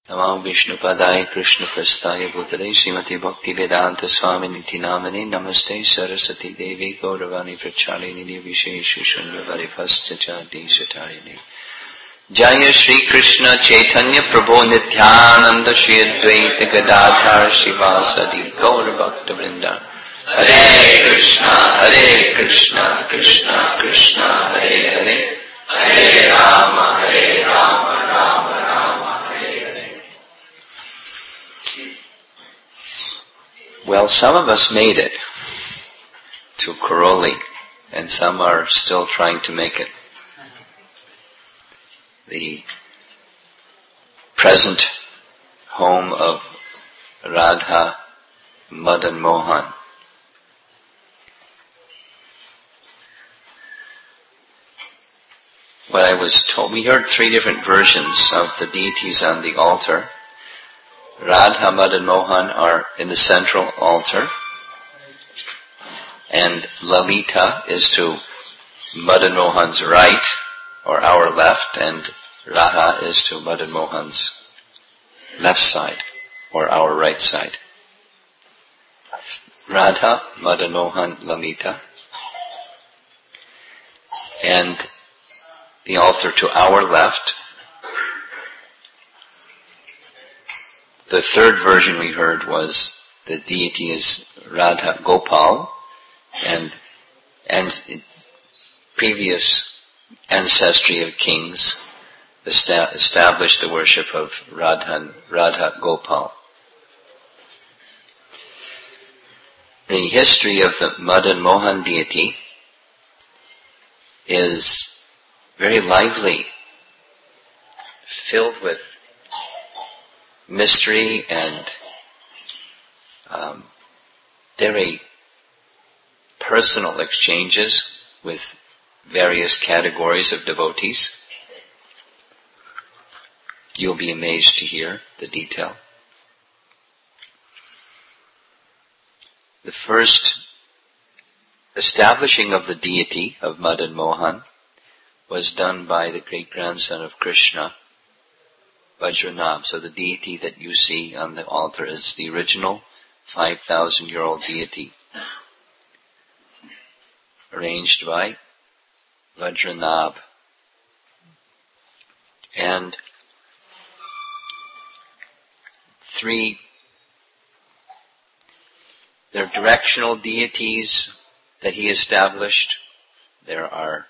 Namo Vishnupadaya Krishna Prasthaya Bhutale Srimati Bhakti Vedanta Swami Niti Namane Namaste Saraswati Devi Gauravani Pracharini Nirvishesha Shunyavadi Pastajati Satarini Jaya Shri Krishna Chaitanya Prabhu Nityananda Shri Advaita Gadadhar Shivasadi Gaura Bhakta Vrinda Hare Krishna Krishna Krishna Hare Hare Hare Rama Rama Rama Hare Hare. Well, some of us made it to Karoli, and some are still trying to make it. The present home of Radha Madan Mohan. What I was told, we heard three different versions of the deities on the altar. Radha Madan Mohan are in the central altar, and Lalita is to Madan Mohan's right, or our left, and Radha is to Madan Mohan's left side, or our right side. Radha, Madan Mohan, Lalita. And the altar to our left. The third version we heard was the deity is Radha Gopal, and previous ancestry of kings established the worship of Radha Gopal. The history of the Madan Mohan deity is very lively, filled with mystery and very personal exchanges with various categories of devotees. You'll be amazed to hear the detail. The first establishing of the deity of Madan Mohan was done by the great-grandson of Krishna, Vajranabh. So the deity that you see on the altar is the original 5,000-year-old deity, arranged by Vajranabh. And they're directional deities that he established. There are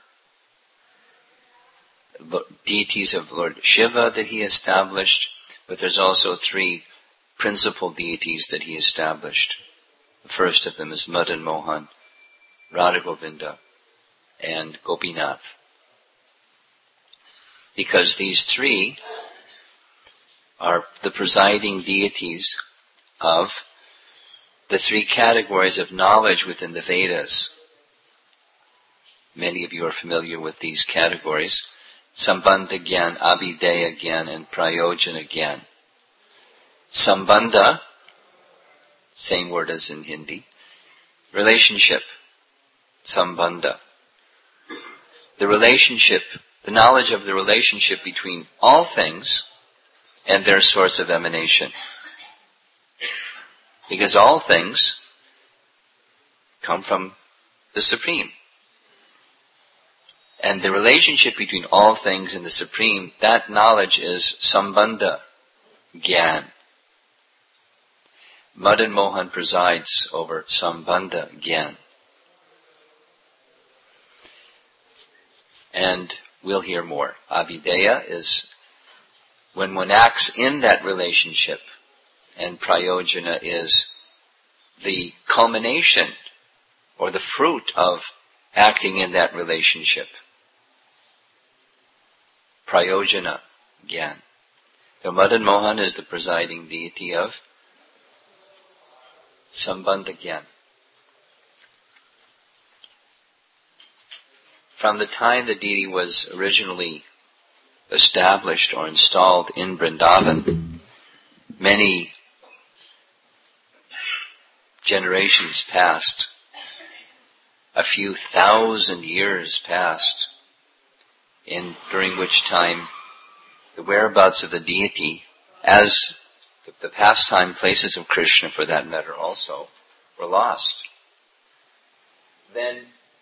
deities of Lord Shiva that he established, but there's also three principal deities that he established. The first of them is Madan Mohan, Radha Govinda, and Gopinath. Because these three are the presiding deities of the three categories of knowledge within the Vedas. Many of you are familiar with these categories. Sambandha Gyan, Abhideya Gyan, and Prayojana Gyan. Sambandha, same word as in Hindi. Relationship, Sambandha. The relationship, the knowledge of the relationship between all things and their source of emanation. Because all things come from the Supreme. And the relationship between all things and the Supreme, that knowledge is Sambandha Gyan. Madan Mohan presides over Sambandha Gyan. And we'll hear more. Abhideya is when one acts in that relationship, and Prayojana is the culmination or the fruit of acting in that relationship. Prayojana Gyan. So Madan Mohan is the presiding deity of Sambandha Gyan. From the time the deity was originally established or installed in Vrindavan, many generations passed, a few thousand years passed, during which time the whereabouts of the deity as the pastime places of Krishna, for that matter also, were lost. Then,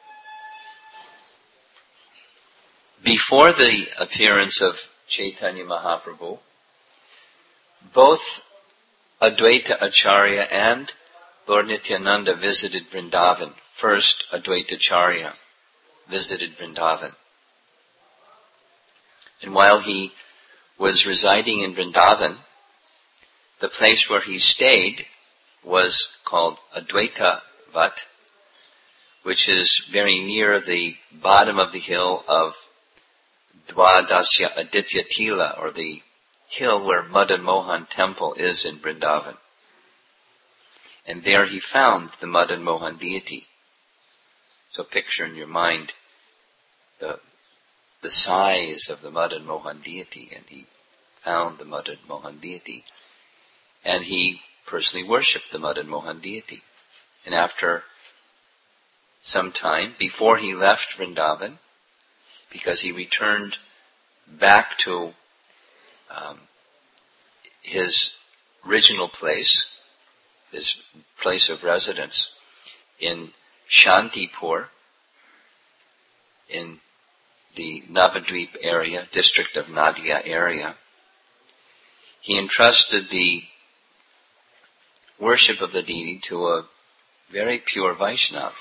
before the appearance of Chaitanya Mahaprabhu, both Advaita Acharya and Lord Nityananda visited Vrindavan. First, Advaita Acharya visited Vrindavan. And while he was residing in Vrindavan, the place where he stayed was called Advaita Vat, which is very near the bottom of the hill of Dwadasya Aditya Tila, or the hill where Madan Mohan temple is in Vrindavan. And there he found the Madan Mohan deity. So picture in your mind the size of the Madan Mohan deity, and he found the Madan Mohan deity. And he personally worshipped the Madan Mohan deity. And after some time, before he left Vrindavan, because he returned back to his original place, his place of residence in Shantipur, in the Navadvip area, district of Nadia area, he entrusted the worship of the deity to a very pure Vaishnava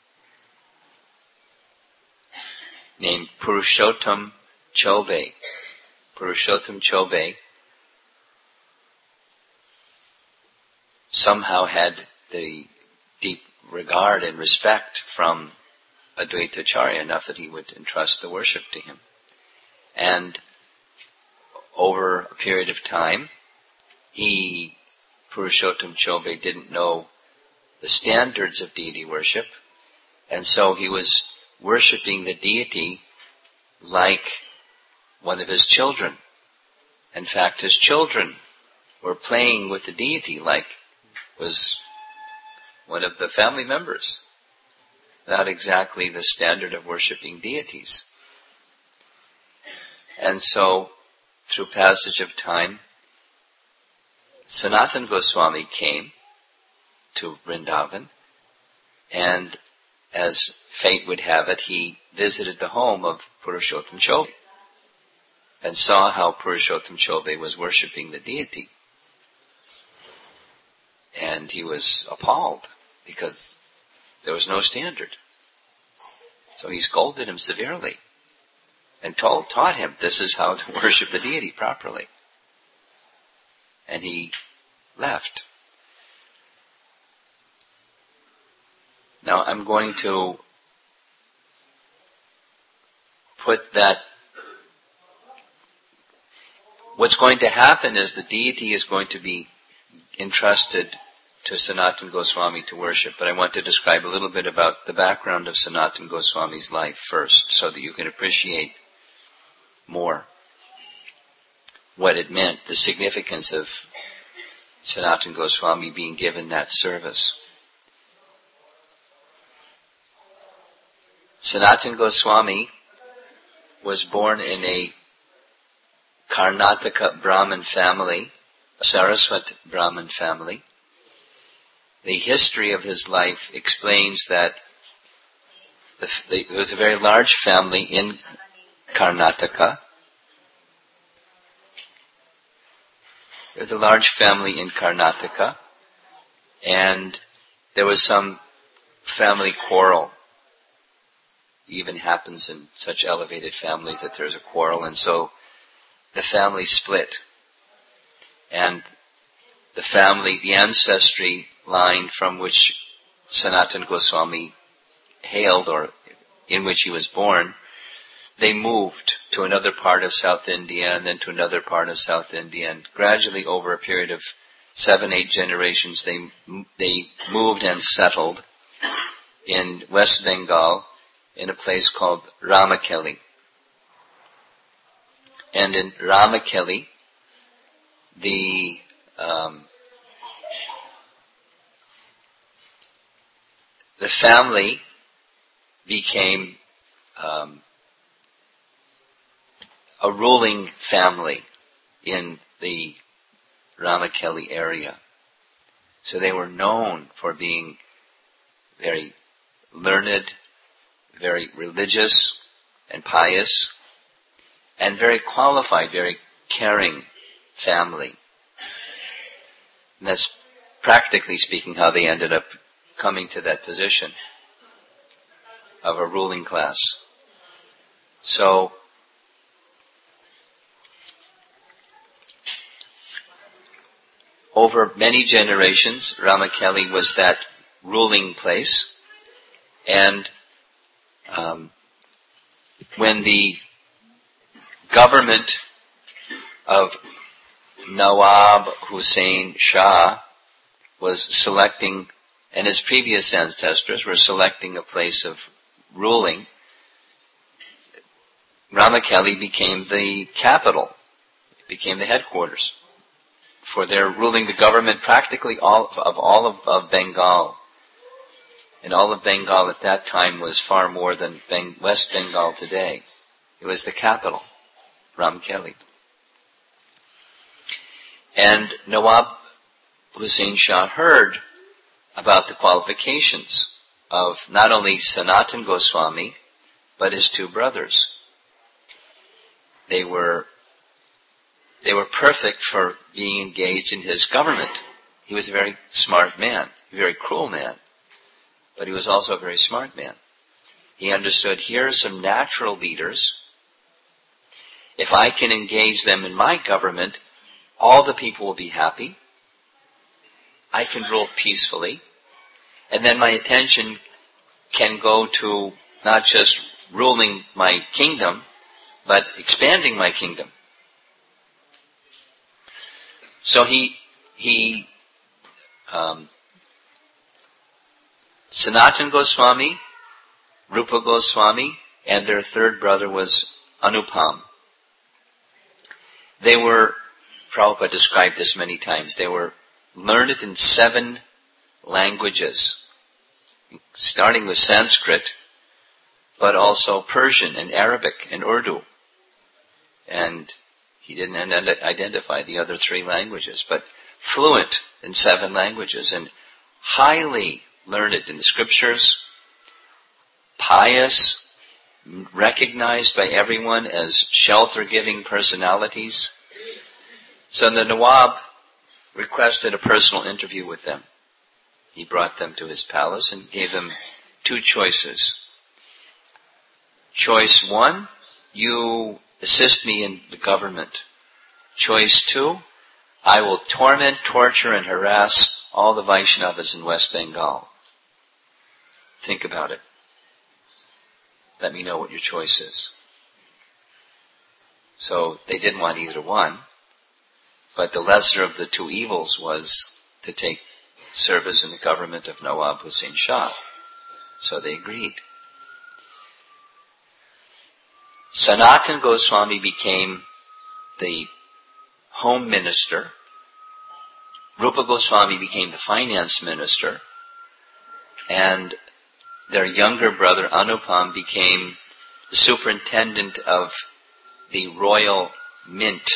named Purushottam Chobe. Purushottam Chobe somehow had the deep regard and respect from Advaita Acharya enough that he would entrust the worship to him. And over a period of time, Purushottam Chobe, didn't know the standards of deity worship, and so he was worshipping the deity like one of his children. In fact, his children were playing with the deity like was one of the family members. Not exactly the standard of worshipping deities. And so, through passage of time, Sanatana Goswami came to Vrindavan, and as fate would have it, he visited the home of Purushottam Chobe and saw how Purushottam Chobe was worshipping the deity. And he was appalled because there was no standard. So he scolded him severely and taught him this is how to worship the deity properly. And he left. Now I'm going to put that. What's going to happen is the deity is going to be entrusted to Sanatana Goswami to worship, but I want to describe a little bit about the background of Sanatana Goswami's life first, so that you can appreciate more what it meant, the significance of Sanatana Goswami being given that service. Sanatana Goswami was born in a Karnataka Brahmin family, a Saraswat Brahmin family. The history of his life explains that it was a very large family in Karnataka. There was a large family in Karnataka, and there was some family quarrel. It even happens in such elevated families that there's a quarrel, and so the family split. And the ancestry line from which Sanatana Goswami hailed, or in which he was born, they moved to another part of South India and then to another part of South India, and gradually over a period of 7-8 generations they moved and settled in West Bengal in a place called Ramakeli. And in Ramakeli, the family became a ruling family in the Ramakeli area. So they were known for being very learned, very religious and pious, and very qualified, very caring family. And that's practically speaking how they ended up coming to that position of a ruling class. So, over many generations, Ramakeli was that ruling place. And when the government of Nawab Hussain Shah was selecting, and his previous ancestors were selecting a place of ruling, Ramakeli became the capital, became the headquarters for their ruling the government practically all of Bengal. And all of Bengal at that time was far more than West Bengal today. It was the capital, Ramakeli. And Nawab Hussain Shah heard about the qualifications of not only Sanatan Goswami, but his two brothers. They were perfect for being engaged in his government. He was a very smart man, a very cruel man, but he was also a very smart man. He understood, here are some natural leaders. If I can engage them in my government, all the people will be happy. I can rule peacefully. And then my attention can go to not just ruling my kingdom, but expanding my kingdom. So Sanatan Goswami, Rupa Goswami, and their third brother was Anupam. They were, Prabhupada described this many times, they were learned in 7 languages, starting with Sanskrit, but also Persian and Arabic and Urdu. And he didn't identify the other 3 languages, but fluent in 7 languages and highly learned in the scriptures, pious, recognized by everyone as shelter-giving personalities. So the Nawab requested a personal interview with them. He brought them to his palace and gave them 2 choices. Choice 1, you assist me in the government. Choice 2, I will torment, torture, and harass all the Vaishnavas in West Bengal. Think about it. Let me know what your choice is. So they didn't want either one, but the lesser of the 2 evils was to take service in the government of Nawab Hussain Shah. So they agreed. Sanatan Goswami became the home minister. Rupa Goswami became the finance minister. And their younger brother Anupam became the superintendent of the royal mint.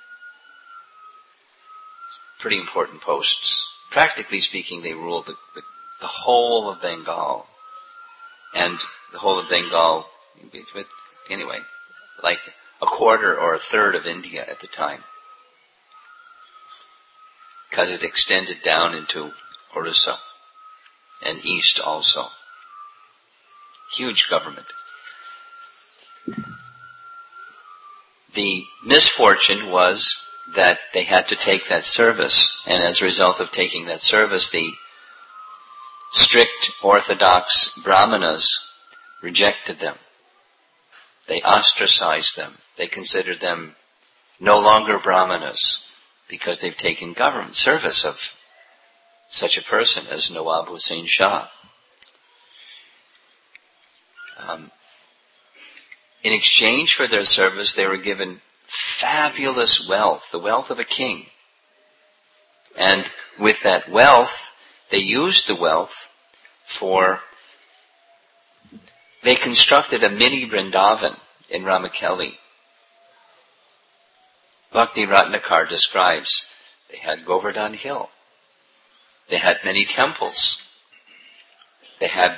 Pretty important posts. Practically speaking, they ruled the whole of Bengal. And the whole of Bengal, anyway, like a quarter or a third of India at the time. Because it extended down into Orissa and east also. Huge government. The misfortune was that they had to take that service, and as a result of taking that service, the strict orthodox brahmanas rejected them. They ostracized them. They considered them no longer brahmanas because they've taken government service of such a person as Nawab Hussain Shah. In exchange for their service, they were given fabulous wealth, the wealth of a king. And with that wealth, they used the wealth they constructed a mini Vrindavan in Ramakeli. Bhakti Ratnakar describes They had Govardhan Hill. They had many temples. They had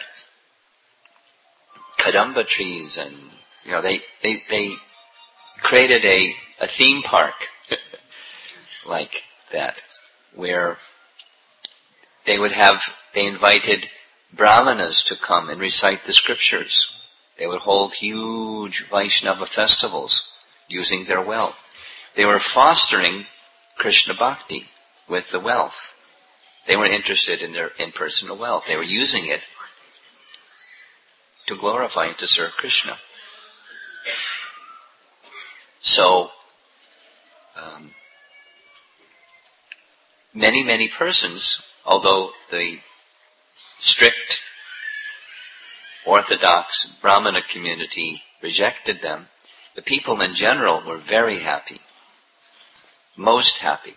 kadamba trees, and they created a theme park like that, where they invited brahmanas to come and recite the scriptures. They would hold huge Vaishnava festivals using their wealth. They were fostering Krishna Bhakti with the wealth. They weren't interested in personal wealth. They were using it to glorify and to serve Krishna. So, many persons, although the strict orthodox Brahmana community rejected them, the people in general were very happy, most happy.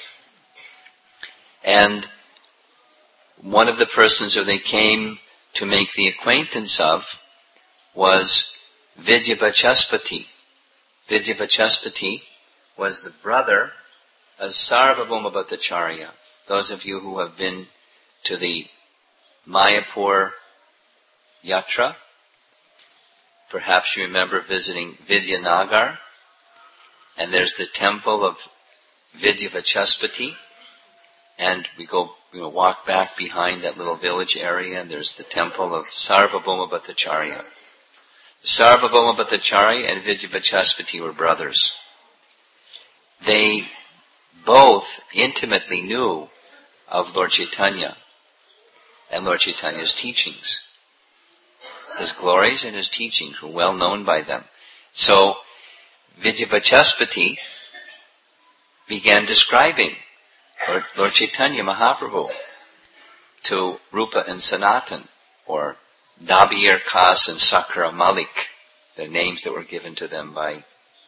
And one of the persons who they came to make the acquaintance of was Vidyavachaspati. Vidyavachaspati was the brother of Sarvabhauma Bhattacharya. Those of you who have been to the Mayapur Yatra, perhaps you remember visiting Vidyanagar, and there's the temple of Vidyavachaspati, and we walk back behind that little village area, and there's the temple of Sarvabhauma Bhattacharya. Sarvabhauma Bhattacharya and Vidyavachaspati were brothers. They both intimately knew of Lord Chaitanya and Lord Chaitanya's teachings. His glories and his teachings were well known by them. So Vidyavachaspati began describing Lord Chaitanya Mahaprabhu to Rupa and Sanatan, or Dabir Khas and Sakra Malik, the names that were given to them by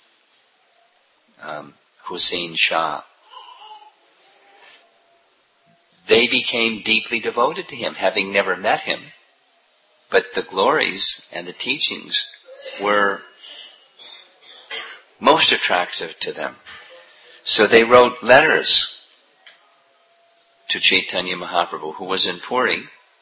Hussein Shah. They became deeply devoted to him, having never met him, but the glories and the teachings were most attractive to them. So they wrote letters to Chaitanya Mahaprabhu, who was in Puri,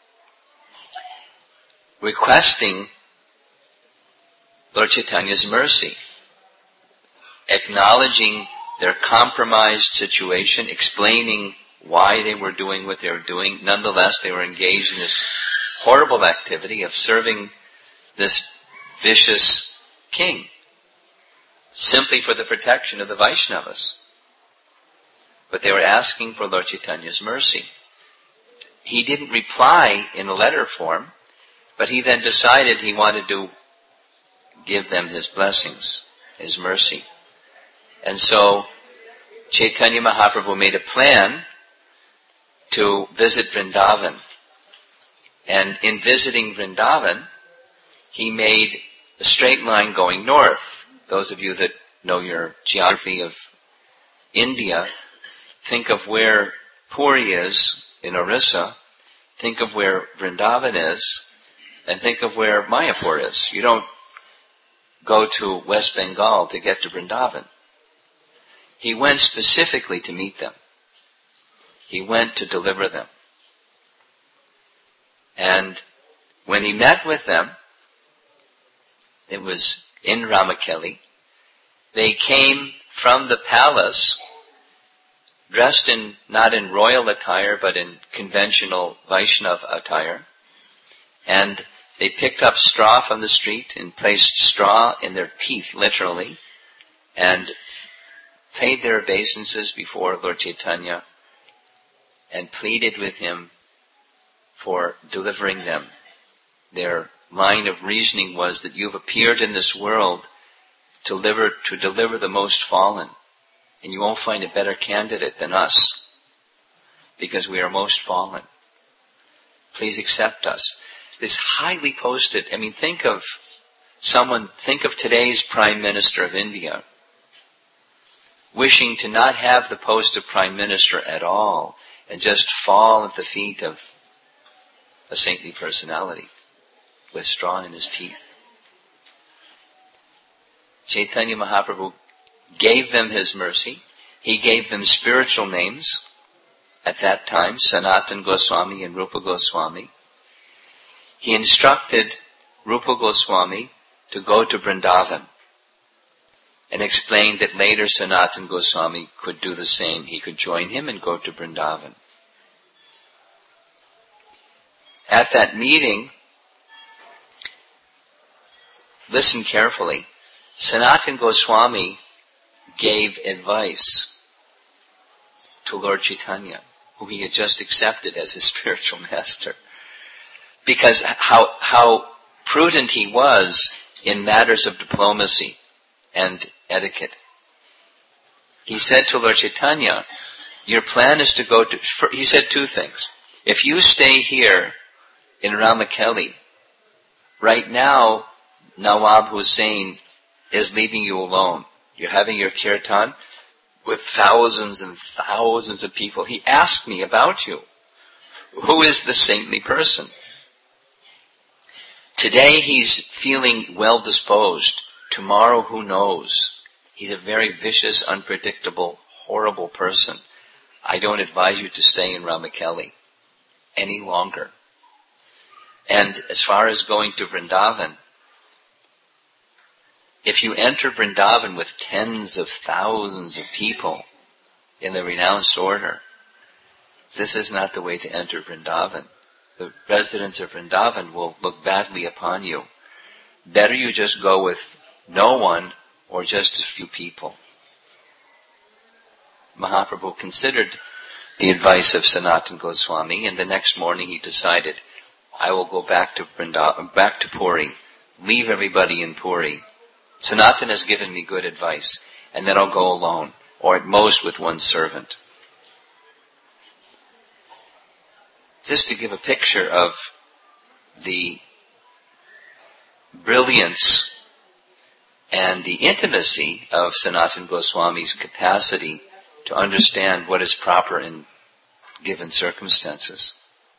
requesting Lord Chaitanya's mercy, acknowledging their compromised situation, explaining why they were doing what they were doing. Nonetheless, they were engaged in this horrible activity of serving this vicious king, simply for the protection of the Vaishnavas. But they were asking for Lord Chaitanya's mercy. He didn't reply in a letter form, but he then decided he wanted to give them his blessings, his mercy. And so Chaitanya Mahaprabhu made a plan to visit Vrindavan. And in visiting Vrindavan, he made a straight line going north. Those of you that know your geography of India, think of where Puri is in Orissa, think of where Vrindavan is, and think of where Mayapur is. You don't go to West Bengal to get to Vrindavan. He went specifically to meet them. He went to deliver them. And when he met with them, it was in Ramakeli, they came from the palace dressed not in royal attire, but in conventional Vaishnav attire. And they picked up straw from the street and placed straw in their teeth, literally, and paid their obeisances before Lord Chaitanya and pleaded with him for delivering them. Their line of reasoning was that you've appeared in this world to deliver the most fallen, and you won't find a better candidate than us, because we are most fallen. Please accept us. This highly posted, think of today's Prime Minister of India, wishing to not have the post of Prime Minister at all, and just fall at the feet of a saintly personality with straw in his teeth. Chaitanya Mahaprabhu gave them his mercy. He gave them spiritual names at that time, Sanatana Goswami and Rupa Goswami. He instructed Rupa Goswami to go to Vrindavan and explained that later Sanatana Goswami could do the same. He could join him and go to Vrindavan. At that meeting, listen carefully, Sanatana Goswami gave advice to Lord Chaitanya, who he had just accepted as his spiritual master. Because how prudent he was in matters of diplomacy and etiquette. He said to Lord Chaitanya, your plan is to go to... He said two things. If you stay here in Ramakeli, right now, Nawab Hussain is leaving you alone. You're having your kirtan with thousands and thousands of people. He asked me about you. Who is the saintly person? Today he's feeling well disposed. Tomorrow, who knows? He's a very vicious, unpredictable, horrible person. I don't advise you to stay in Ramakeli any longer. And as far as going to Vrindavan, if you enter Vrindavan with tens of thousands of people in the renounced order, this is not the way to enter Vrindavan. The residents of Vrindavan will look badly upon you. Better you just go with no one or just a few people. Mahaprabhu considered the advice of Sanatana Goswami, and the next morning he decided, I will go back to back to Puri, leave everybody in Puri. Sanatana has given me good advice, and then I'll go alone, or at most with one servant. Just to give a picture of the brilliance and the intimacy of Sanatana Goswami's capacity to understand what is proper in given circumstances.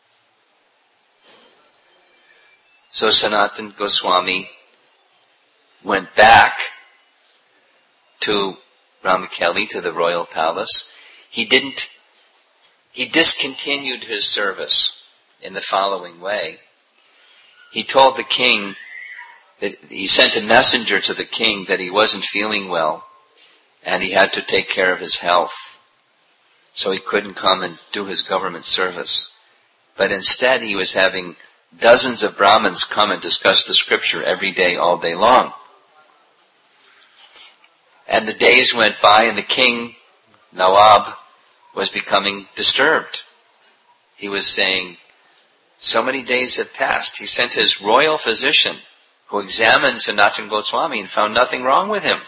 So Sanatana Goswami went back to Ramakeli, to the royal palace. He discontinued his service in the following way. He told the king that he sent a messenger to the king that he wasn't feeling well and he had to take care of his health. So he couldn't come and do his government service. But instead he was having dozens of Brahmins come and discuss the scripture every day, all day long. And the days went by and the king, Nawab, was becoming disturbed. He was saying, so many days had passed. He sent his royal physician who examined Sanatana Goswami and found nothing wrong with him.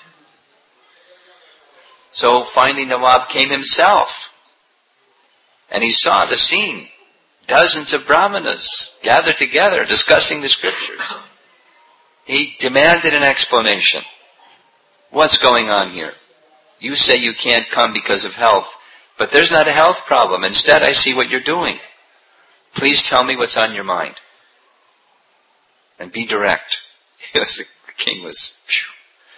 So finally Nawab came himself and he saw the scene. Dozens of Brahmanas gathered together discussing the scriptures. He demanded an explanation. What's going on here? You say you can't come because of health, but there's not a health problem. Instead, I see what you're doing. Please tell me what's on your mind. And be direct. The king was... Phew.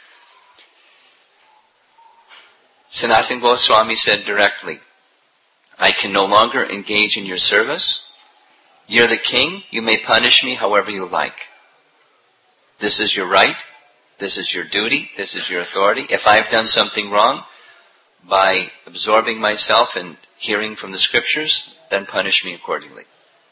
Sanatana Goswami said directly, I can no longer engage in your service. You're the king. You may punish me however you like. This is your right. This is your duty. This is your authority. If I've done something wrong by absorbing myself and hearing from the scriptures, then punish me accordingly.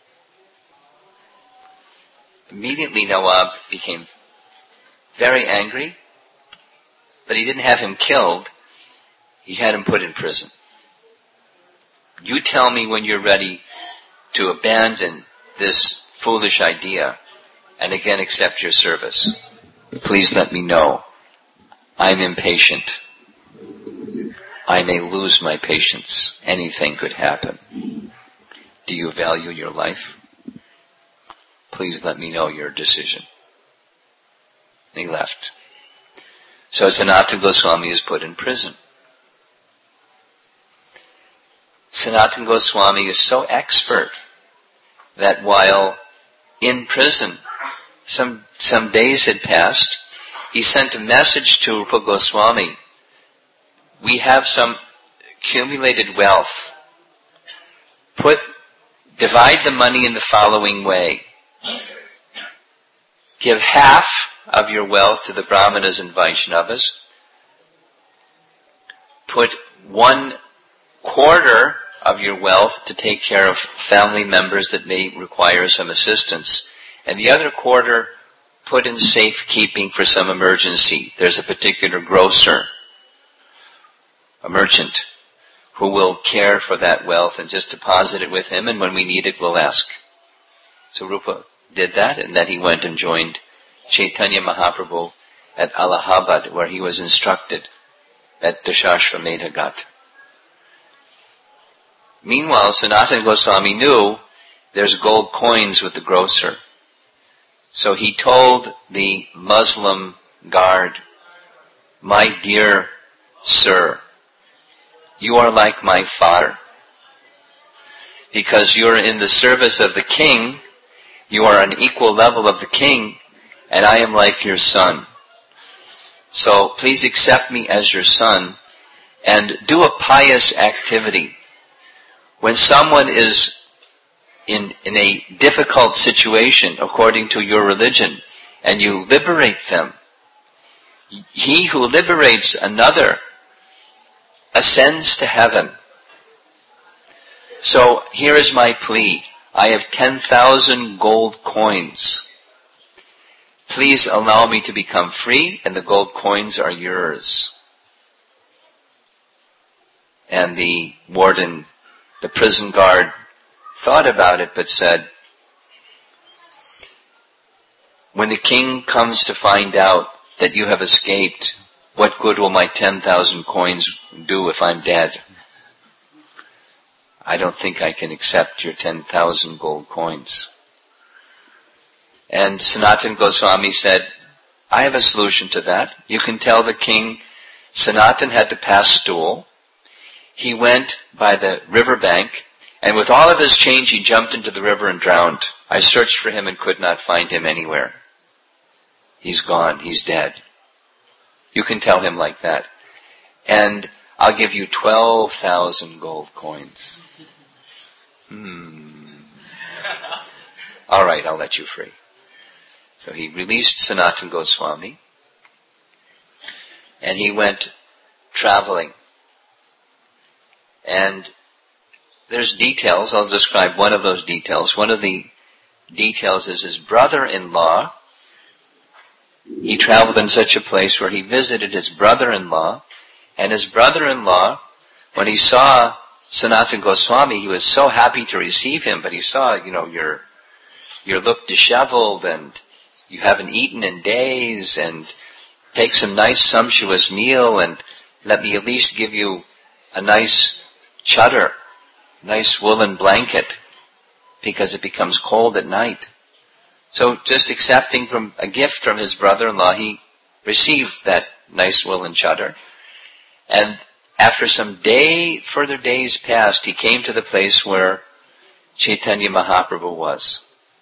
Immediately Nawab became very angry, but he didn't have him killed. He had him put in prison. You tell me when you're ready to abandon this foolish idea and again accept your service. Please let me know. I'm impatient. I may lose my patience. Anything could happen. Do you value your life? Please let me know your decision. And he left. So Sanatana Goswami is put in prison. Sanatana Goswami is so expert that while in prison, some days had passed, he sent a message to Rupa Goswami. We have some accumulated wealth, divide the money in the following way. Give half of your wealth to the Brahmanas and Vaishnavas. Put 1/4 of your wealth to take care of family members that may require some assistance. And the other quarter, put in safekeeping for some emergency. There's a particular grocer, a merchant, who will care for that wealth and just deposit it with him, and when we need it, we'll ask. So Rupa did that, and then he went and joined Chaitanya Mahaprabhu at Allahabad, where he was instructed at Dashashvamedha Ghat. Meanwhile, Sanatana Goswami knew there's gold coins with the grocer. So he told the Muslim guard, "My dear sir, you are like my father. Because you're in the service of the king, you are on equal level of the king, and I am like your son. So please accept me as your son and do a pious activity. When someone is in a difficult situation according to your religion, and you liberate them, he who liberates another ascends to heaven. So here is my plea. I have 10,000 gold coins. Please allow me to become free, and the gold coins are yours." And the warden, the prison guard, thought about it but said, "When the king comes to find out that you have escaped, what good will my 10,000 coins do if I'm dead? I don't think I can accept your 10,000 gold coins." And Sanatana Goswami said, "I have a solution to that. You can tell the king Sanatana had to pass stool. He went by the riverbank, and with all of his change he jumped into the river and drowned. I searched for him and could not find him anywhere. He's gone. He's dead. You can tell him like that. And I'll give you 12,000 gold coins." All right, I'll let you free. So he released Sanatana Goswami, and he went traveling. And there's details. I'll describe one of those details. One of the details is his brother-in-law. He traveled in such a place where he visited his brother-in-law, and his brother-in-law, when he saw Sanatana Goswami, he was so happy to receive him, but he saw, your look disheveled, and you haven't eaten in days, and take some nice sumptuous meal, and let me at least give you a nice chadar, nice woolen blanket, because it becomes cold at night. So just accepting from a gift from his brother-in-law, he received that nice woolen chadar. And after some further days passed, he came to the place where Chaitanya Mahaprabhu was.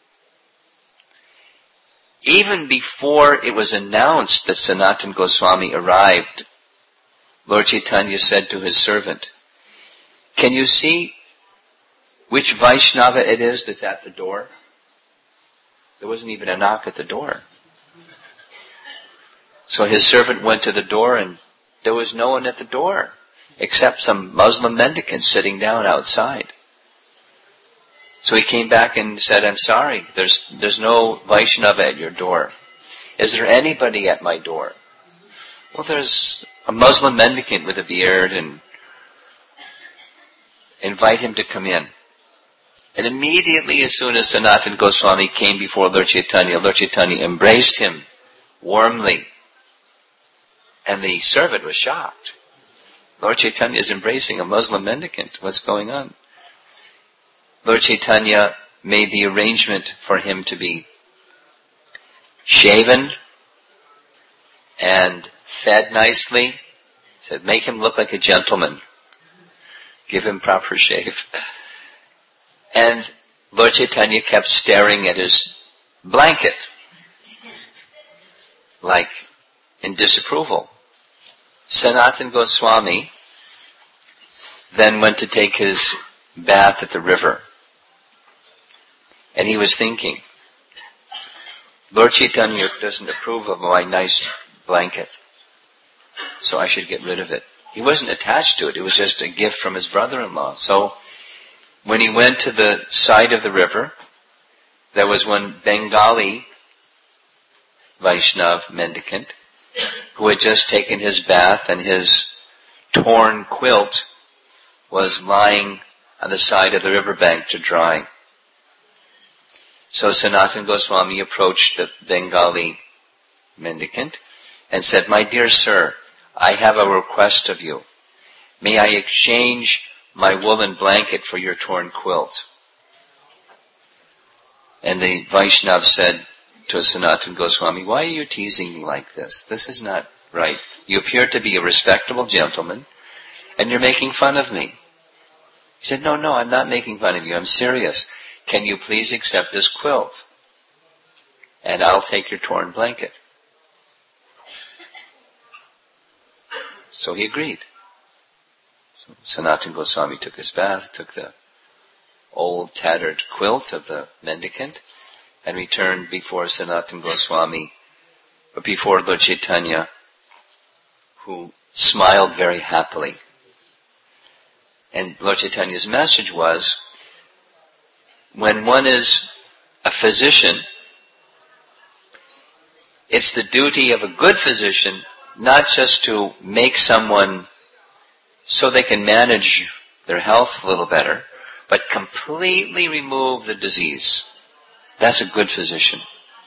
Even before it was announced that Sanatana Goswami arrived, Lord Chaitanya said to his servant, "Can you see which Vaishnava it is that's at the door?" There wasn't even a knock at the door. So his servant went to the door, and there was no one at the door, except some Muslim mendicants sitting down outside. So he came back and said, "I'm sorry, there's no Vaishnava at your door. Is there anybody at my door?" "Well, there's a Muslim mendicant with a beard, and invite him to come in." And immediately, as soon as Sanatana Goswami came before Lord Chaitanya embraced him warmly. And the servant was shocked. Lord Chaitanya is embracing a Muslim mendicant. What's going on? Lord Chaitanya made the arrangement for him to be shaven and fed nicely. He said, "Make him look like a gentleman. Give him proper shave." And Lord Chaitanya kept staring at his blanket, like in disapproval. Sanatana Goswami then went to take his bath at the river. And he was thinking, Lord Chaitanya doesn't approve of my nice blanket, so I should get rid of it. He wasn't attached to it. It was just a gift from his brother-in-law. So when he went to the side of the river, there was one Bengali Vaishnav mendicant who had just taken his bath, and his torn quilt was lying on the side of the riverbank to dry. So Sanatana Goswami approached the Bengali mendicant and said, "My dear sir, I have a request of you. May I exchange my woolen blanket for your torn quilt?" And the Vaishnav said to Sanatana Goswami, "Why are you teasing me like this? This is not right. You appear to be a respectable gentleman, and you're making fun of me." He said, No, I'm not making fun of you. I'm serious. Can you please accept this quilt? And I'll take your torn blanket. So he agreed. So Sanatana Goswami took his bath, took the old tattered quilt of the mendicant, and returned before Sanatana Goswami, or before Lord Chaitanya, who smiled very happily. And Lord Chaitanya's message was, when one is a physician, it's the duty of a good physician not just to make someone so they can manage their health a little better, but completely remove the disease. That's a good physician.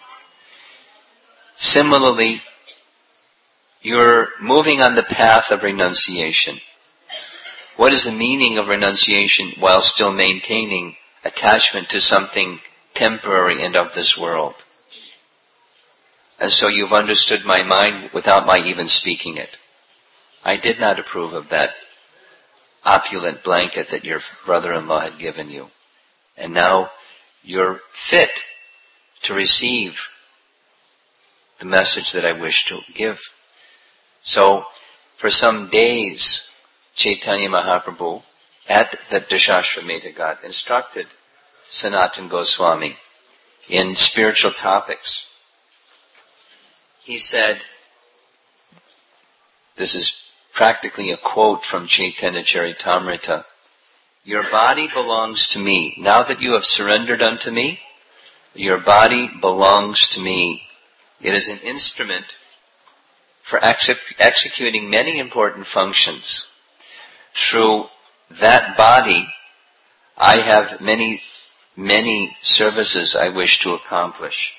Similarly, you're moving on the path of renunciation. What is the meaning of renunciation while still maintaining attachment to something temporary and of this world? And so you've understood my mind without my even speaking it. I did not approve of that opulent blanket that your brother-in-law had given you. And now you're fit to receive the message that I wish to give. So, for some days, Chaitanya Mahaprabhu at the Dashashvamedha Ghat instructed Sanatana Goswami in spiritual topics. He said, this is practically a quote from Chaitanya Charitamrita, "Your body belongs to me. Now that you have surrendered unto me, your body belongs to me. It is an instrument for executing many important functions. Through that body, I have many, many services I wish to accomplish."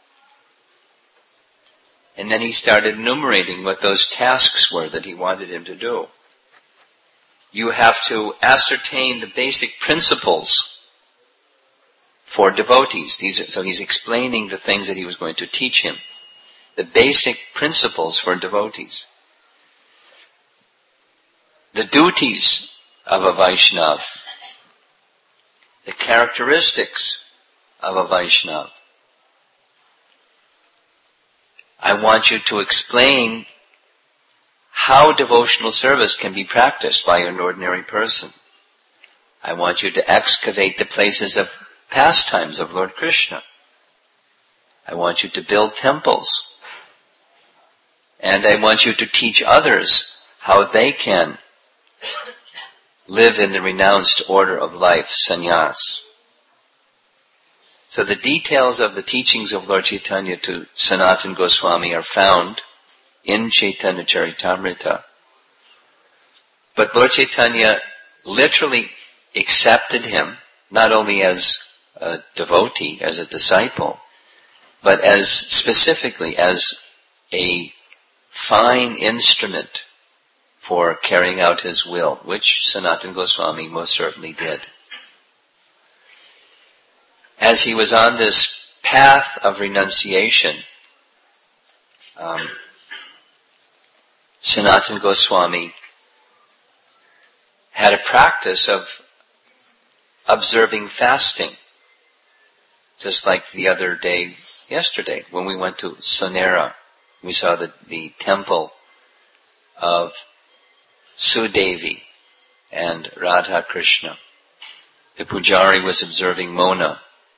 And then he started enumerating what those tasks were that he wanted him to do. You have to ascertain the basic principles for devotees. So he's explaining the things that he was going to teach him. The basic principles for devotees. The duties of a Vaishnava. The characteristics of a Vaishnava. I want you to explain how devotional service can be practiced by an ordinary person. I want you to excavate the places of pastimes of Lord Krishna. I want you to build temples. And I want you to teach others how they can live in the renounced order of life, sannyas. So the details of the teachings of Lord Chaitanya to Sanatana Goswami are found in Chaitanya Charitamrita. But Lord Chaitanya literally accepted him, not only as a devotee, as a disciple, but as specifically as a fine instrument for carrying out his will, which Sanatana Goswami most certainly did. As he was on this path of renunciation, Sanatana Goswami had a practice of observing fasting, just like the other day, yesterday, when we went to Sonera. We saw the temple of Sudevi and Radha Krishna. The pujari was observing Mona.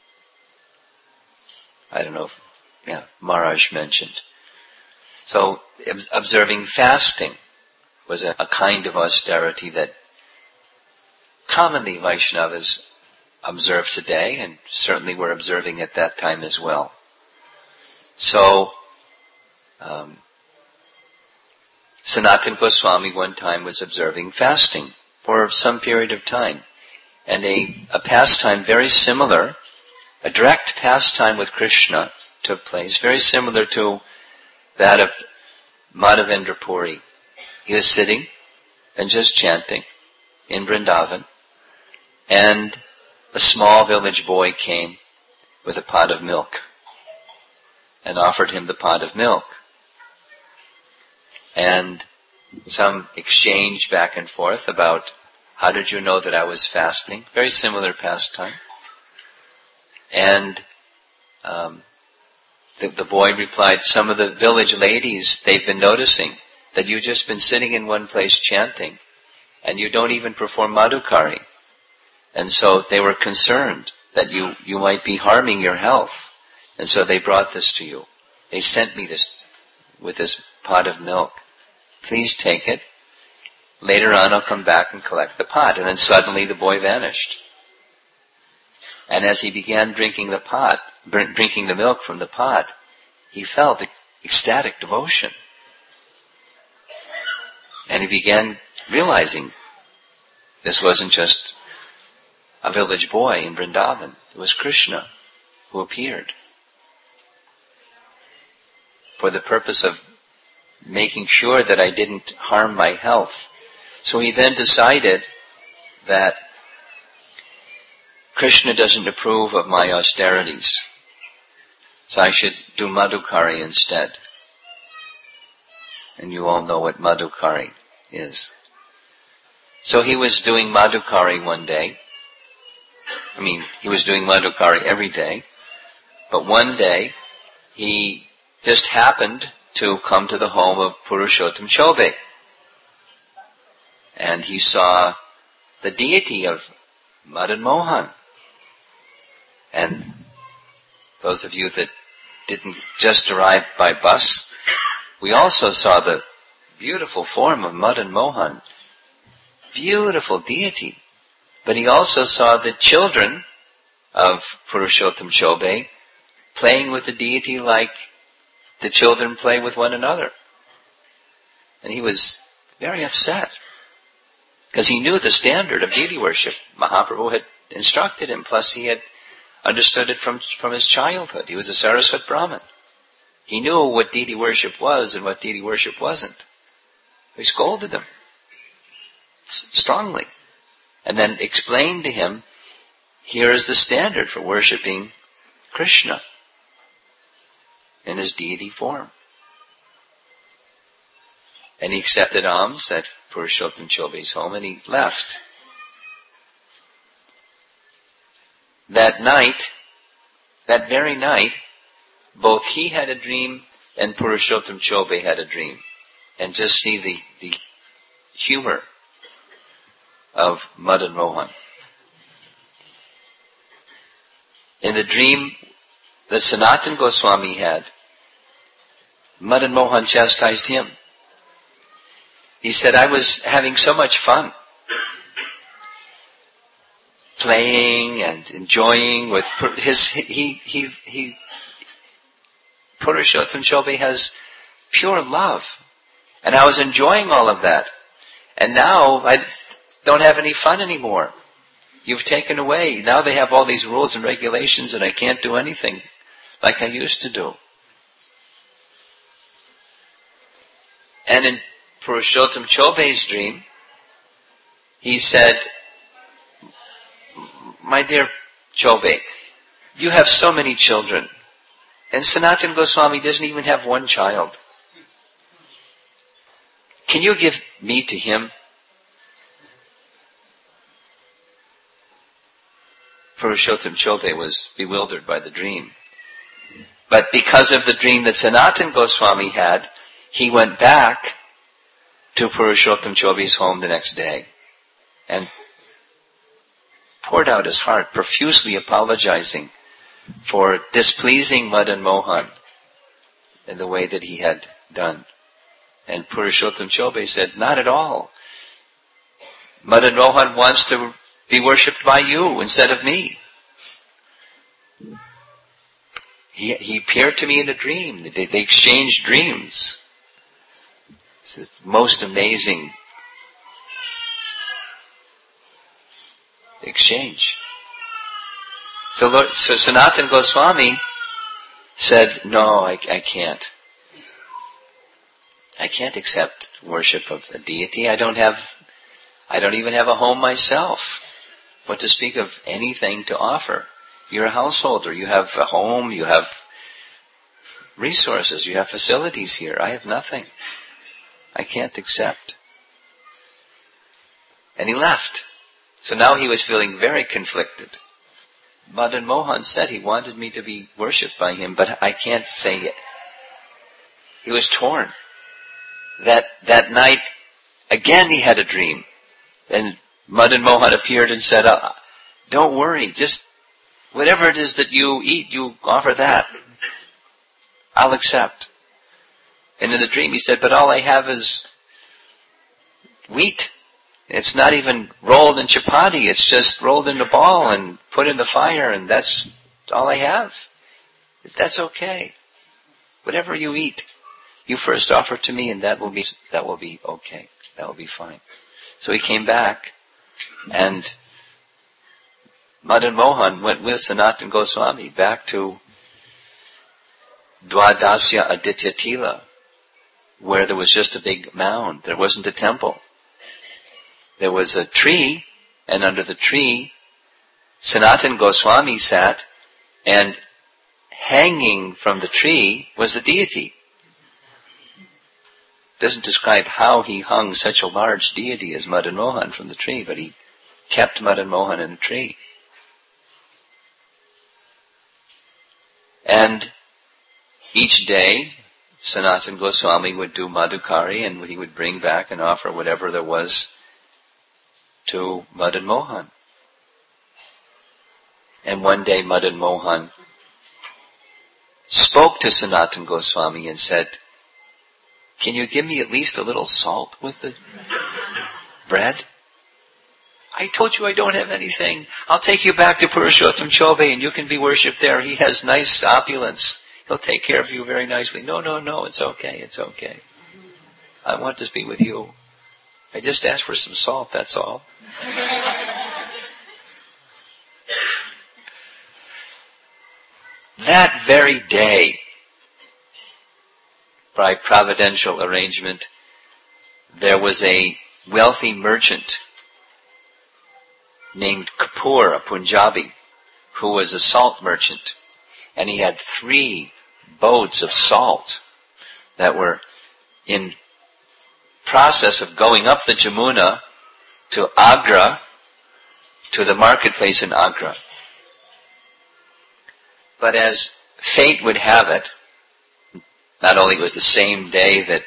I don't know if, Maharaj mentioned. So, observing fasting was a kind of austerity that commonly Vaishnavas observe today, and certainly were observing at that time as well. So, Sanatana Goswami one time was observing fasting for some period of time. And a pastime very similar, a direct pastime with Krishna took place, very similar to that of Madhavendra Puri. He was sitting and just chanting in Vrindavan, and a small village boy came with a pot of milk and offered him the pot of milk. And some exchange back and forth about, how did you know that I was fasting? Very similar pastime. And the boy replied, some of the village ladies, they've been noticing that you've just been sitting in one place chanting, and you don't even perform madhukari. And so they were concerned that you might be harming your health. And so they brought this to you. They sent me this with this pot of milk. Please take it. Later on I'll come back and collect the pot. And then suddenly the boy vanished. And as he began drinking the milk from the pot, he felt ecstatic devotion. And he began realizing this wasn't just a village boy in Vrindavan. It was Krishna who appeared for the purpose of making sure that I didn't harm my health. So he then decided that Krishna doesn't approve of my austerities, so I should do madhukari instead. And you all know what madhukari is. So he was doing madhukari one day. He was doing madhukari every day. But one day, he just happened to come to the home of Purushottam Chobe. And he saw the deity of Madan Mohan. And those of you that didn't just arrive by bus, we also saw the beautiful form of Madan Mohan. Beautiful deity. But he also saw the children of Purushottam Chobe playing with the deity like the children play with one another. And he was very upset, because he knew the standard of deity worship. Mahaprabhu had instructed him, plus he had understood it from his childhood. He was a Saraswat Brahmin. He knew what deity worship was and what deity worship wasn't. He scolded them strongly, and then explained to him, here is the standard for worshipping Krishna in his deity form. And he accepted alms at Purushottam Chobe's home, and he left. That very night, both he had a dream and Purushottam Chobe had a dream. And just see the humor of Madan Mohan. In the dream that Sanatana Goswami had, Madan Mohan chastised him. He said, I was having so much fun playing and enjoying with Purushottam Chobe has pure love. And I was enjoying all of that. And now I don't have any fun anymore. You've taken away. Now they have all these rules and regulations and I can't do anything like I used to do. And in Purushottam Chobe's dream, he said, my dear Chobe, you have so many children. And Sanatana Goswami doesn't even have one child. Can you give me to him? Purushottam Chobe was bewildered by the dream. But because of the dream that Sanatana Goswami had, he went back to Purushottam Chobe's home the next day and poured out his heart, profusely apologizing for displeasing Madan Mohan in the way that he had done. And Purushottam Chobe said, not at all. Madan Mohan wants to be worshipped by you instead of me. He appeared to me in a dream. They exchanged dreams. This is the most amazing exchange. So Sanatana Goswami said, no, I can't. I can't accept worship of a deity. I don't even have a home myself. What to speak of anything to offer? You're a householder. You have a home. You have resources. You have facilities here. I have nothing. I can't accept. And he left. So now he was feeling very conflicted. Madan Mohan said he wanted me to be worshipped by him, but I can't say it. He was torn. That night, again he had a dream. And Madan Mohan appeared and said, don't worry, just whatever it is that you eat, you offer that. I'll accept. And in the dream he said, but all I have is wheat. It's not even rolled in chapati, it's just rolled in a ball and put in the fire, and that's all I have. That's okay. Whatever you eat, you first offer to me, and that will be okay. That will be fine. So he came back, and Madan Mohan went with Sanatana Goswami back to Dwadasya Aditya Tila, where there was just a big mound. There wasn't a temple. There was a tree, and under the tree, Sanatana Goswami sat, and hanging from the tree was the deity. Doesn't describe how he hung such a large deity as Madan Mohan from the tree, but he kept Madan Mohan in a tree. And each day, Sanatana Goswami would do Madhukari, and he would bring back and offer whatever there was to Madan Mohan. And one day Madan Mohan spoke to Sanatana Goswami and said, can you give me at least a little salt with the bread? I told you I don't have anything. I'll take you back to Purushottam Chobe and you can be worshipped there. He has nice opulence. He'll take care of you very nicely. No, it's okay. I want to be with you. I just asked for some salt, that's all. That very day, by providential arrangement, there was a wealthy merchant named Kapoor, a Punjabi, who was a salt merchant. And he had 3 boats of salt that were in process of going up the Jamuna to Agra, to the marketplace in Agra. But as fate would have it, not only was the same day that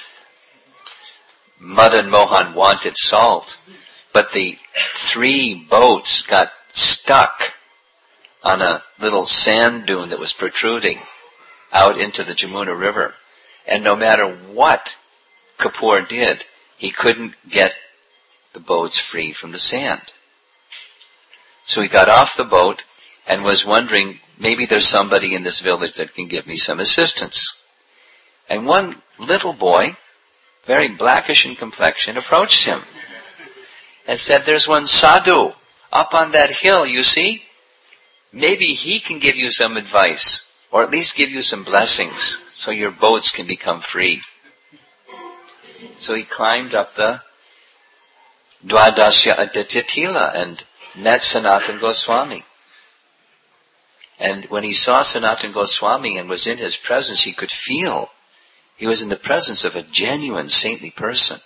Madan Mohan wanted salt, but the 3 boats got stuck on a little sand dune that was protruding out into the Jamuna River. And no matter what Kapoor did, he couldn't get the boats free from the sand. So he got off the boat and was wondering, maybe there's somebody in this village that can give me some assistance. And one little boy, very blackish in complexion, approached him and said, there's one sadhu up on that hill, you see? Maybe he can give you some advice, or at least give you some blessings, so your boats can become free. So he climbed up the Dwadasya Aditya Tila and met Sanatana Goswami. And when he saw Sanatana Goswami and was in his presence, he could feel he was in the presence of a genuine saintly person.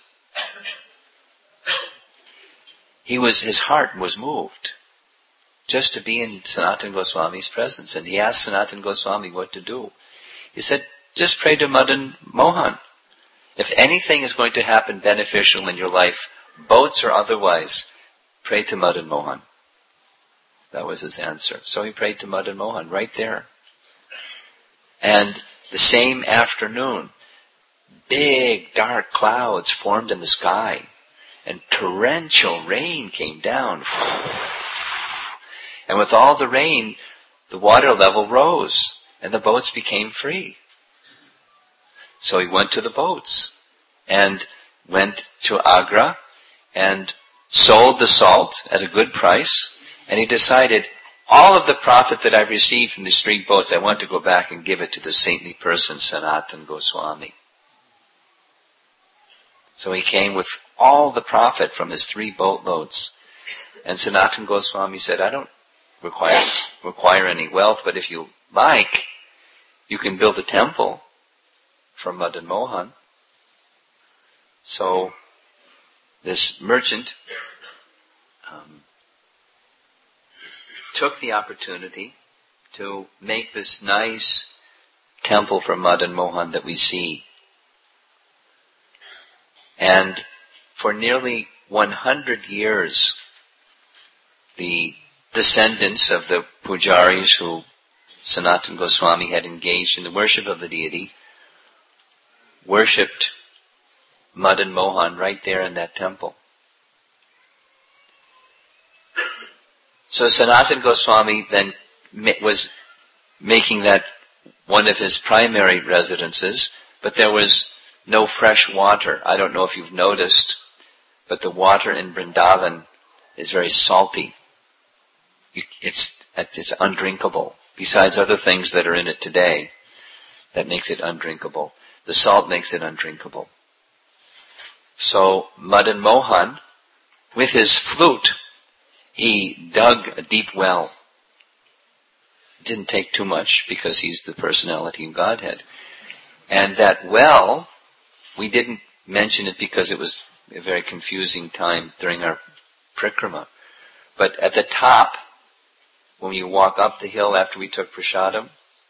His heart was moved just to be in Sanatana Goswami's presence. And he asked Sanatana Goswami what to do. He said, just pray to Madan Mohan. If anything is going to happen beneficial in your life, boats or otherwise, Pray to Madan Mohan. That was his answer. So he prayed to Madan Mohan right there. And the same afternoon, big dark clouds formed in the sky, and torrential rain came down. And with all the rain, the water level rose, and the boats became free. So he went to the boats, and went to Agra, and sold the salt at a good price, and he decided, all of the profit that I've received from these 3 boats, I want to go back and give it to the saintly person, Sanatana Goswami. So he came with all the profit from his 3 boatloads. And Sanatana Goswami said, I don't require any wealth, but if you like, you can build a temple for Madan Mohan. So this merchant took the opportunity to make this nice temple for Madan Mohan that we see. And for nearly 100 years, the descendants of the pujaris who Sanatana Goswami had engaged in the worship of the deity worshipped Madan Mohan right there in that temple. So Sanatana Goswami then was making that one of his primary residences, but there was no fresh water. I don't know if you've noticed, but the water in Vrindavan is very salty. It's undrinkable. Besides other things that are in it today, that makes it undrinkable. The salt makes it undrinkable. So Madan Mohan, with his flute, he dug a deep well. It didn't take too much because he's the personality of Godhead. And that well, we didn't mention it because it was a very confusing time during our parikrama. But at the top, when you walk up the hill after we took prasadam,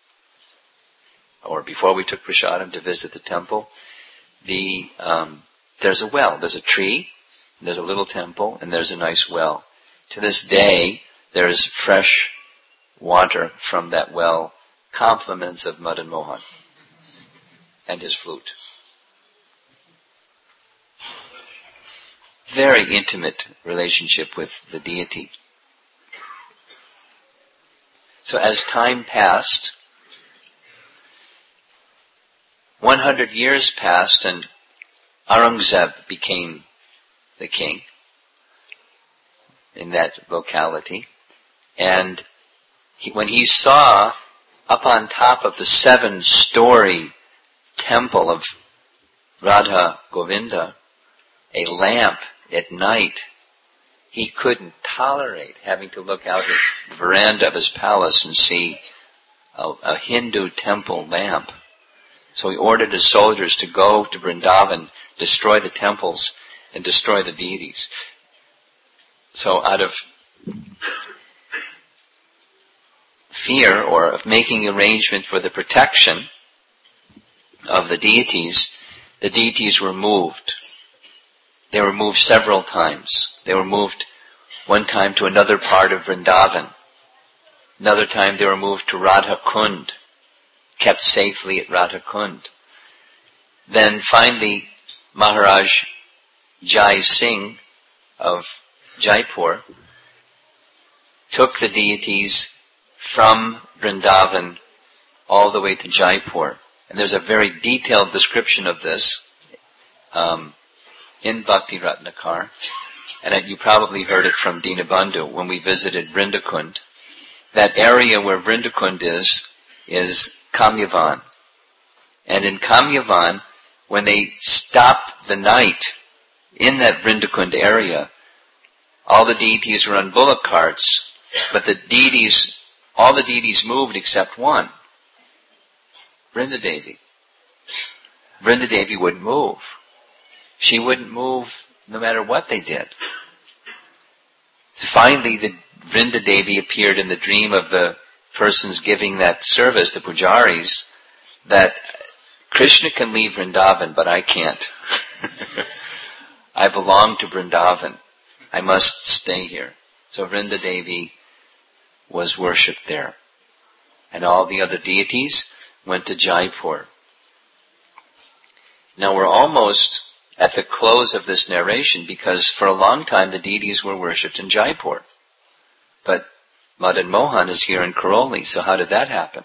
or before we took prasadam to visit the temple, there's a well, there's a tree, there's a little temple, and there's a nice well. To this day, there is fresh water from that well, compliments of Madan Mohan and his flute. Very intimate relationship with the deity. So as time passed, 100 years passed, and Aurangzeb became the king in that locality. And when he saw up on top of the 7-story temple of Radha Govinda a lamp at night, he couldn't tolerate having to look out at the veranda of his palace and see a Hindu temple lamp. So he ordered his soldiers to go to Vrindavan, destroy the temples, and destroy the deities. So out of fear, or of making arrangement for the protection of the deities were moved. They were moved several times. They were moved one time to another part of Vrindavan. Another time they were moved to Radha Kund, kept safely at Radha Kund. Then finally, Maharaj Jai Singh of Jaipur took the deities from Vrindavan all the way to Jaipur. And there's a very detailed description of this in Bhakti Ratnakar. And you probably heard it from Dinabandhu when we visited Vrindakund. That area where Vrindakund is Kamyavan. And in Kamyavan, when they stopped the night in that Vrindakund area, all the deities were on bullock carts, but all the deities moved except one, Vrindadevi. Vrindadevi wouldn't move. She wouldn't move no matter what they did. So finally, the Vrindadevi appeared in the dream of the persons giving that service, the pujaris, that Krishna can leave Vrindavan, but I can't. I belong to Vrindavan. I must stay here. So Vrinda Devi was worshipped there. And all the other deities went to Jaipur. Now we're almost at the close of this narration, because for a long time the deities were worshipped in Jaipur. But Madan Mohan is here in Karoli, so how did that happen?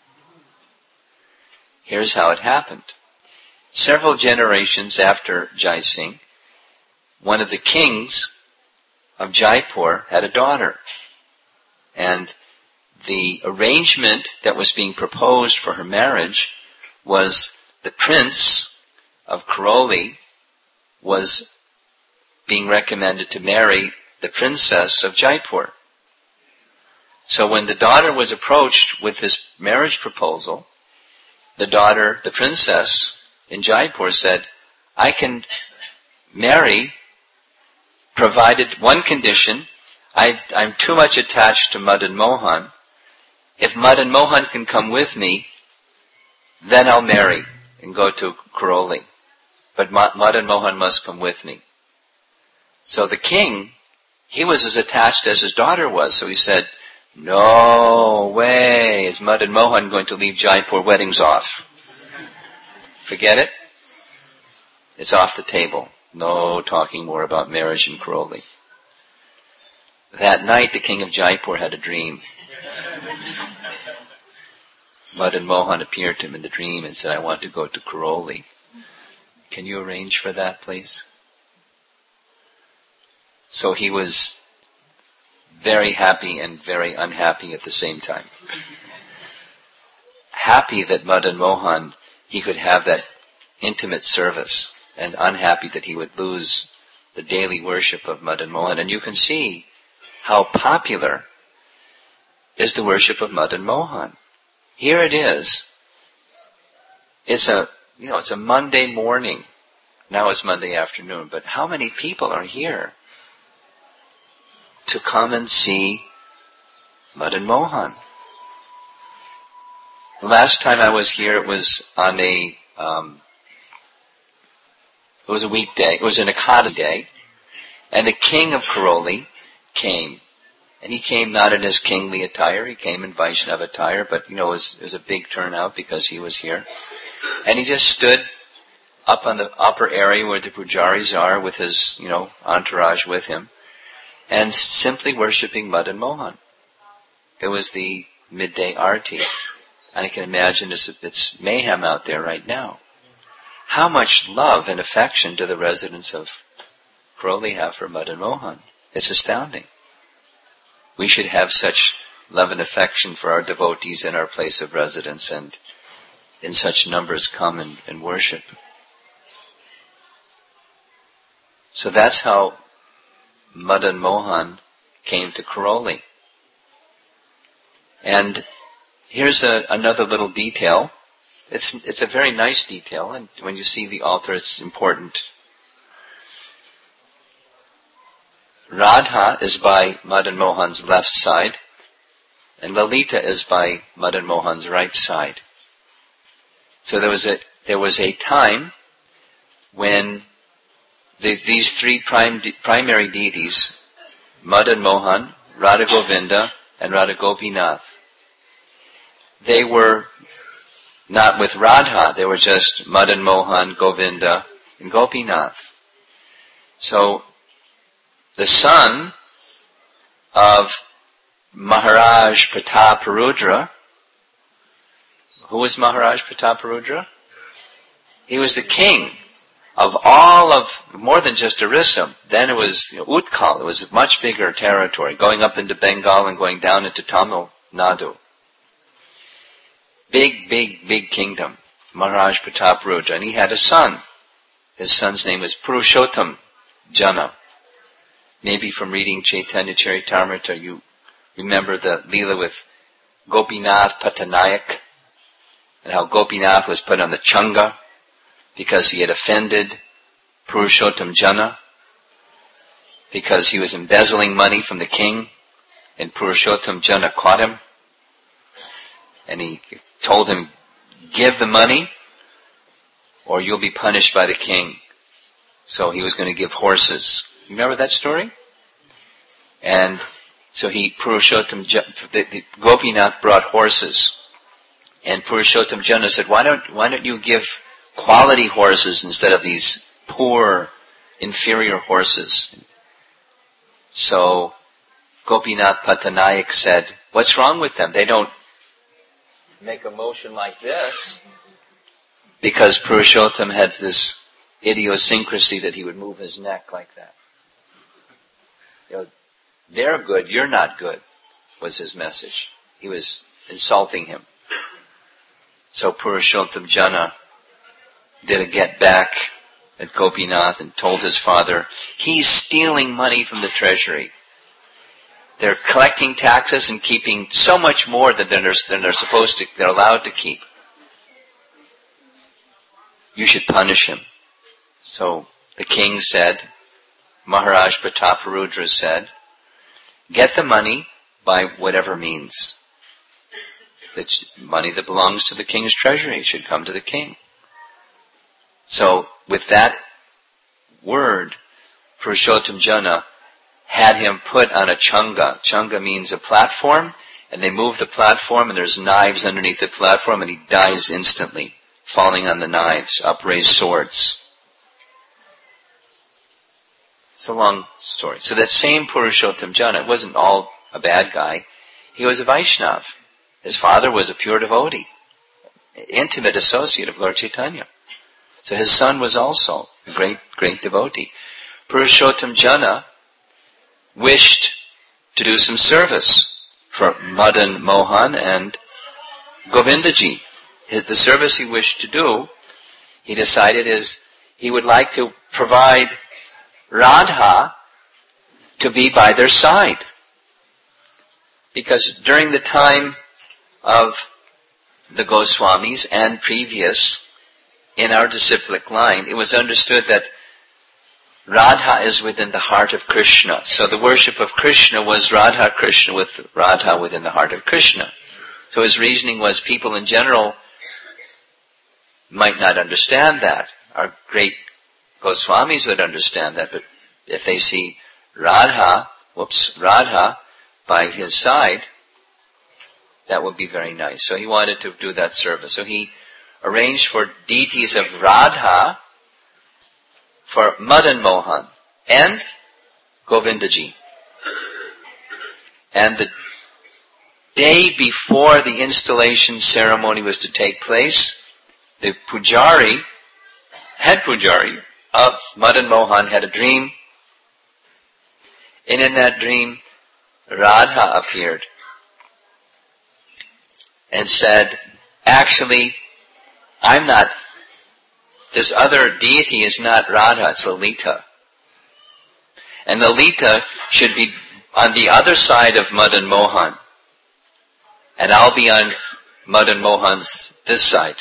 Here's how it happened. Several generations after Jai Singh, one of the kings of Jaipur had a daughter. And the arrangement that was being proposed for her marriage was the prince of Karoli was being recommended to marry the princess of Jaipur. So when the daughter was approached with this marriage proposal, the daughter, the princess in Jaipur, said, I can marry, provided one condition, I'm too much attached to Madan Mohan. If Madan Mohan can come with me, then I'll marry and go to Karoli. But Madan Mohan must come with me. So the king, he was as attached as his daughter was. So he said, no way is Madan Mohan going to leave Jaipur weddings off. Forget it. It's off the table. No talking more about marriage in Karoli. That night the king of Jaipur had a dream. Madan Mohan appeared to him in the dream and said, I want to go to Karoli. Can you arrange for that, please? So he was very happy and very unhappy at the same time. Happy that Madan Mohan, he could have that intimate service, and unhappy that he would lose the daily worship of Madan Mohan. And you can see how popular is the worship of Madan Mohan. Here it is. It's a Monday morning. Now it's Monday afternoon, but how many people are here to come and see Madan Mohan? The last time I was here, it was on a weekday. It was an Ekadasi day, and the king of Karoli came. And he came not in his kingly attire, he came in Vaishnava attire, but it was a big turnout because he was here. And he just stood up on the upper area where the pujaris are with his, entourage with him, and simply worshipping Madan Mohan. It was the midday arti. And I can imagine it's mayhem out there right now. How much love and affection do the residents of Karoli have for Madan Mohan? It's astounding. We should have such love and affection for our devotees in our place of residence, and in such numbers come and worship. So that's how Madan Mohan came to Karoli. And here's another little detail. It's a very nice detail, and when you see the altar, it's important. Radha is by Madan Mohan's left side, and Lalita is by Madan Mohan's right side. So there was a time when these three primary deities, Madan Mohan, Radha Govinda, and Radha Gopinath, they were not with Radha, they were just Madan Mohan, Govinda, and Gopinath. So the son of Maharaj Prataparudra, who was Maharaj Prataparudra? He was the king of all of, more than just Orissa. Then it was Utkal, it was a much bigger territory, going up into Bengal and going down into Tamil Nadu. Big kingdom, Maharaj Prataparudra. And he had a son. His son's name was Purushottam Jana. Maybe from reading Chaitanya Charitamrita, you remember the Leela with Gopinath Patanayak, and how Gopinath was put on the Changa because he had offended Purushottam Jana, because he was embezzling money from the king, and Purushottam Jana caught him, and he told him, give the money or you'll be punished by the king. So he was going to give horses. Remember that story? And so Gopinath brought horses. And Purushottam Jana said, why don't you give quality horses instead of these poor, inferior horses? So Gopinath Patanayak said, what's wrong with them? They don't make a motion like this. Because Purushottam had this idiosyncrasy that he would move his neck like that. They're good, you're not good, was his message. He was insulting him. So Purushottam Jana did a get back at Gopinath and told his father, he's stealing money from the treasury. They're collecting taxes and keeping so much more than they're allowed to keep. You should punish him. So the king said, Maharaj Prataparudra said, get the money by whatever means. The money that belongs to the king's treasury should come to the king. So with that word, Purushottam Jana had him put on a changa. Changa means a platform, and they move the platform and there's knives underneath the platform and he dies instantly, falling on the knives, upraised swords. It's a long story. So that same Purushottam Jana, it wasn't all a bad guy. He was a Vaishnav. His father was a pure devotee, intimate associate of Lord Chaitanya. So his son was also a great, great devotee. Purushottam Jana wished to do some service for Madan Mohan and Govindaji. The service he wished to do, he decided is he would like to provide Radha to be by their side. Because during the time of the Goswamis and previous, in our disciplic line, it was understood that Radha is within the heart of Krishna. So the worship of Krishna was Radha Krishna with Radha within the heart of Krishna. So his reasoning was people in general might not understand that. Our great Goswamis would understand that, but if they see Radha by his side, that would be very nice. So he wanted to do that service. So he arranged for deities of Radha for Madan Mohan and Govindaji. And the day before the installation ceremony was to take place, the head pujari of Madan Mohan had a dream. And in that dream, Radha appeared and said, actually, this other deity is not Radha, it's Lalita. And Lalita should be on the other side of Madan Mohan. And I'll be on Madan Mohan's this side.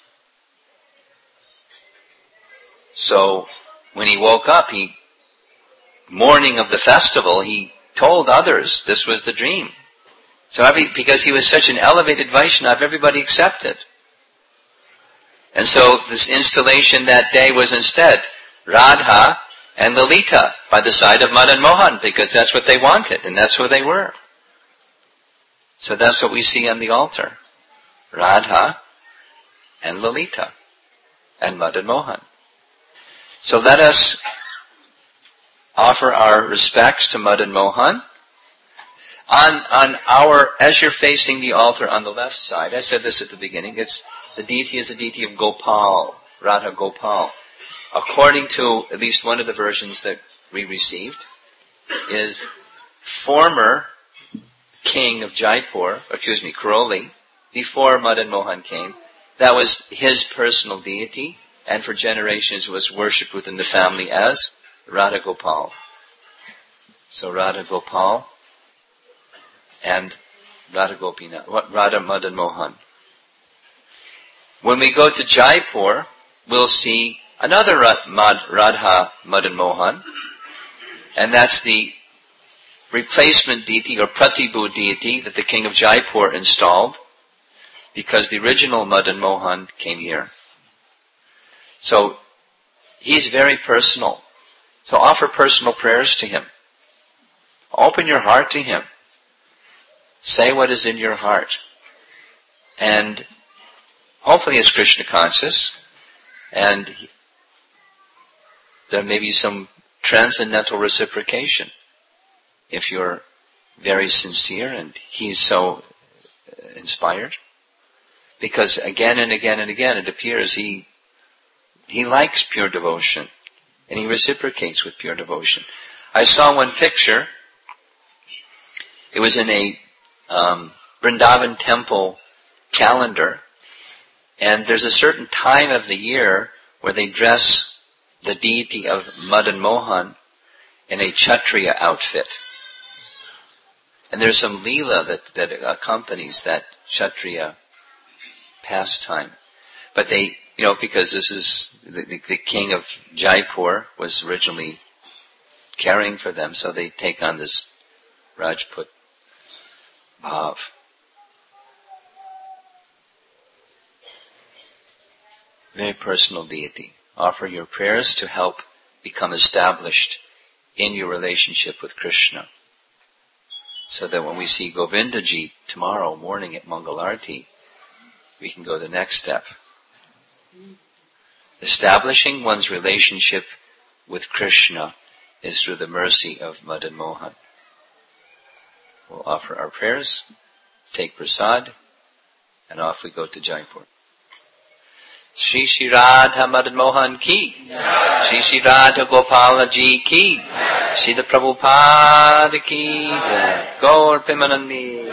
So, when he woke up, morning of the festival, he told others this was the dream. So because he was such an elevated Vaishnava, everybody accepted. And so this installation that day was instead Radha and Lalita by the side of Madan Mohan, because that's what they wanted and that's who they were. So that's what we see on the altar. Radha and Lalita and Madan Mohan. So let us offer our respects to Madan Mohan. As you're facing the altar on the left side, I said this at the beginning, the deity is the deity of Gopal, Radha Gopal. According to at least one of the versions that we received, is former king of Karoli, before Madan Mohan came. That was his personal deity, and for generations was worshipped within the family as Radha Gopal. So Radha Gopal and Radha Madan Mohan. When we go to Jaipur, we'll see another Radha Madan Mohan, and that's the replacement deity or Pratibhu deity that the king of Jaipur installed, because the original Madan Mohan came here. So he's very personal. So offer personal prayers to him. Open your heart to Him. Say what is in your heart. And hopefully it's Krishna conscious, and there may be some transcendental reciprocation if you're very sincere and He's so inspired. Because again and again and again it appears He likes pure devotion, and He reciprocates with pure devotion. I saw one picture. It was in a Vrindavan temple calendar, and there's a certain time of the year where they dress the deity of Madan Mohan in a Kshatriya outfit. And there's some Leela that accompanies that Kshatriya pastime. But they, because this is the king of Jaipur was originally caring for them, so they take on this Rajput bhav. Very personal deity. Offer your prayers to help become established in your relationship with Krishna. So that when we see Govindaji tomorrow morning at Mangalarti, we can go the next step. Establishing one's relationship with Krishna is through the mercy of Madan Mohan. We'll offer our prayers, take prasad, and off we go to Jaipur. Shri Shri Radha Madan Mohan ki, Shri Shri Radha Gopala ji ki, Shri Prabhupada ki jai, Gaur Pimanandi.